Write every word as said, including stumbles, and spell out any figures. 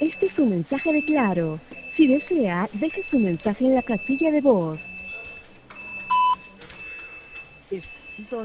Este es un mensaje de Claro. Si desea, deje su mensaje en la casilla de voz.